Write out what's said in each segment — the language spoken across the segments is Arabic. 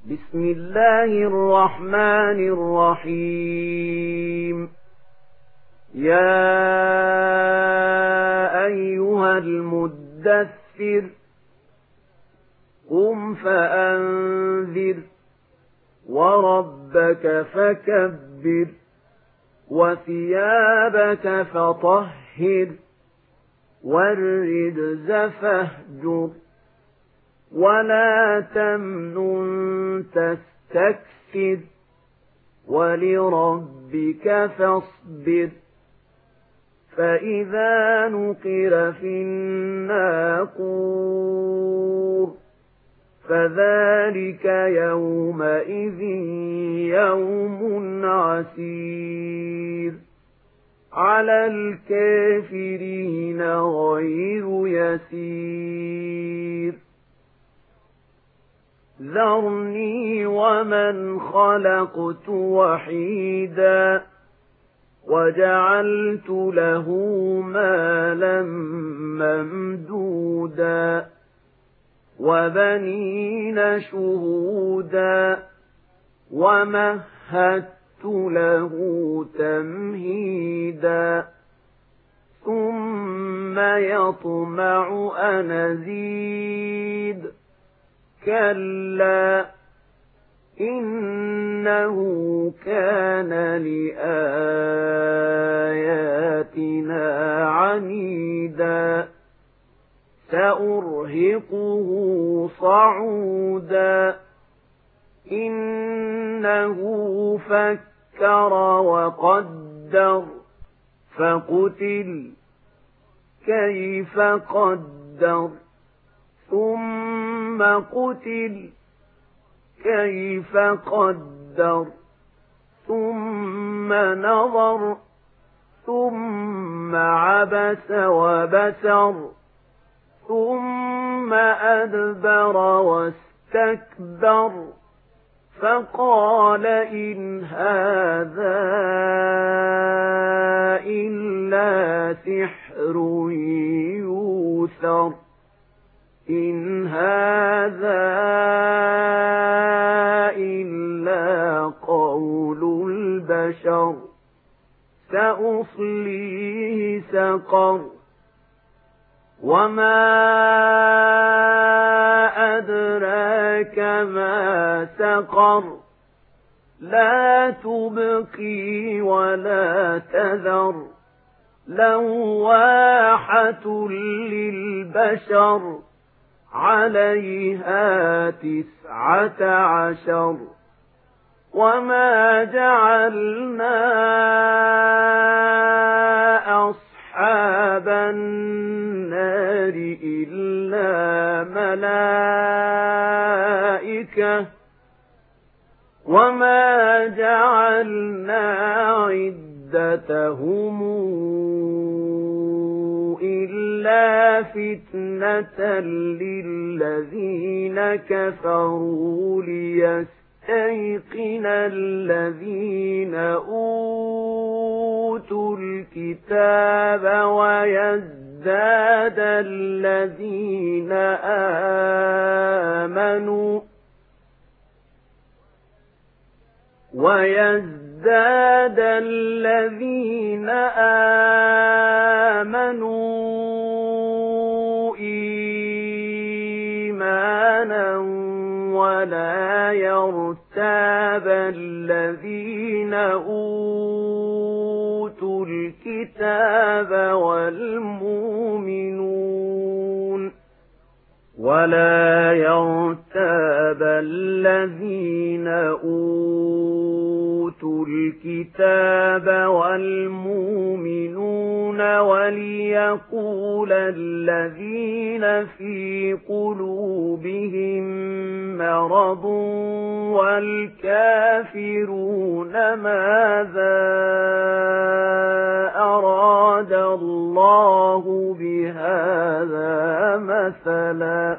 بسم الله الرحمن الرحيم. يا أيها المدثر قم فأنذر وربك فكبر وثيابك فطهر والرجز فاهجر ولا تمنن تستكثر ولربك فاصبر فإذا نقر في الناقور فذلك يومئذ يوم عسير على الكافرين غير يسير. ذرني ومن خلقت وحيدا وجعلت له مالا ممدودا وبنين شهودا ومهدت له تمهيدا ثم يطمع أن أزيد كلا إنه كان لآياتنا عنيدا سأرهقه صعودا إنه فكر وقدر فقتل كيف قدر ثم قتل كيف قدر ثم نظر ثم عبس وبسر ثم أدبر واستكبر فقال إن هذا إلا سحر يؤثر إن هذا إلا قول البشر سأصليه سقر وما أدراك ما سقر لا تبقي ولا تذر لواحة للبشر عليها 19 وما جعلنا أصحاب النار إلا ملائكة وما جعلنا عدتهم إلا فتنة للذين كفروا ليستيقن الذين أوتوا الكتاب ويزداد الذين آمنوا إيمانا ولا يرتاب الذين أوتوا الكتاب والمؤمنون ولا يرتاب الذين أوتوا الكتاب والمؤمنون وليقول الذين في قلوبهم مرض والكافرون ماذا أراد الله بهذا مثلا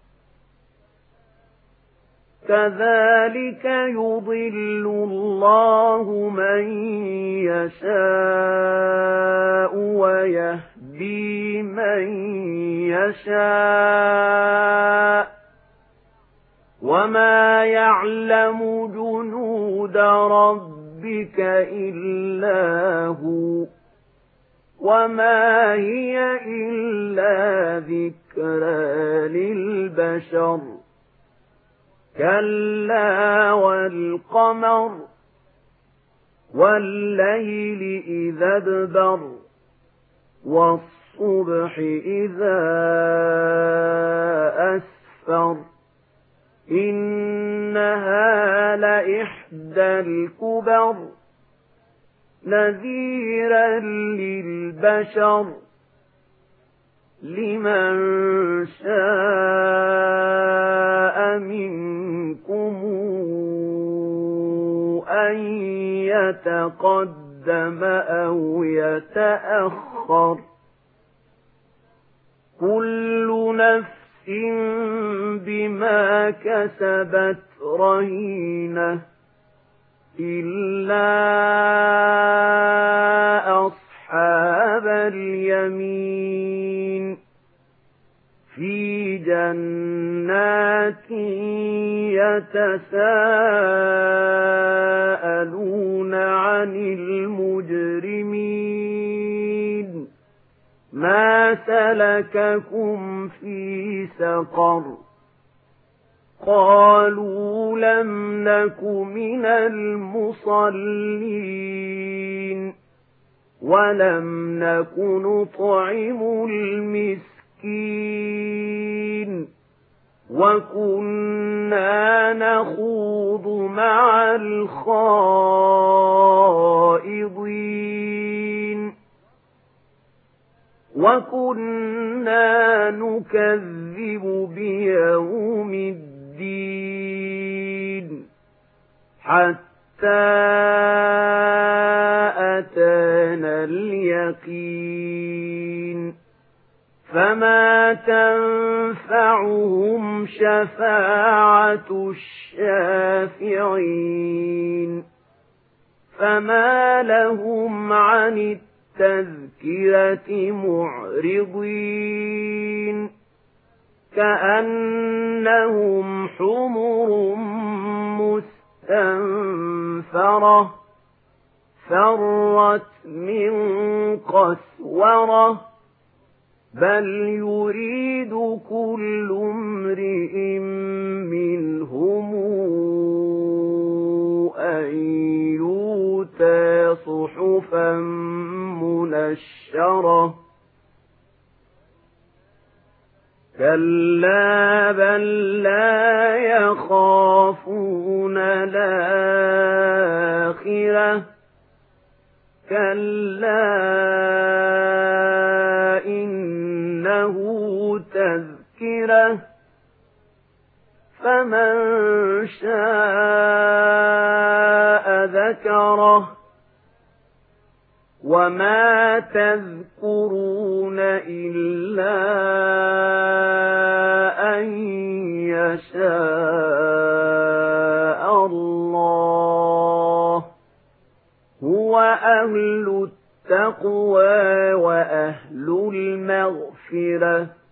كذلك يضل الله من يشاء ويهدي من يشاء وما يعلم جنود ربك إلا هو وما هي إلا ذكرى للبشر كلا والقمر والليل إذا ادبر والصبح إذا أسفر إنها لإحدى الكبر نذيرا للبشر لمن شاء منكم أن يتقدم أو يتأخر كل نفس بما كسبت رهينة إلا أصحاب اليمين في جنات يتساءلون عن المجرمين ما سلككم في سقر قالوا لم نك من المصلين ولم نك نطعم المسكين وكنا نخوض مع الخائضين وكنا نكذب بيوم الدين حتى أتانا اليقين فما تنفعهم شفاعة الشافعين فما لهم عن التذكرة معرضين كأنهم حمر مستنفرة فرت من قسورة بل يريد كل امرئ منهم أن يؤتى صحفا منشرة كلا بل لا يخافون الآخرة كلا إنه تذكرة فمن شاء ذكره وما تذكرون إلا أن يشاء الله هو أهل التقوى وأهل المغفرة